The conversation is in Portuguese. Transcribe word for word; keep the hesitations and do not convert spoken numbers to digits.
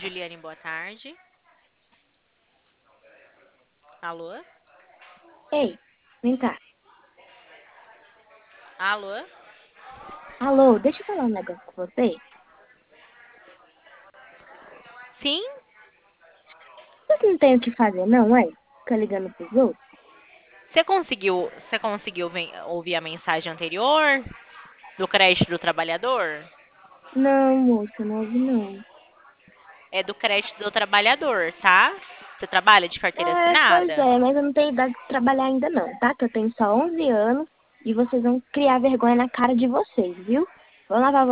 Juliane, boa tarde. Alô? Ei, vem cá. Alô? Alô, deixa eu falar um negócio com você. Sim? Vocês não têm o que fazer, não, é? Fica ligando pros outros? Você conseguiu, você conseguiu ven- ouvir a mensagem anterior do crédito do trabalhador? Não, moça, não ouvi, não. É do crédito do trabalhador, tá? Você trabalha de carteira É, pois assinada? é, mas eu não tenho idade de trabalhar ainda não, tá? Que eu tenho só onze anos e vocês vão criar vergonha na cara de vocês, viu? Vão lavar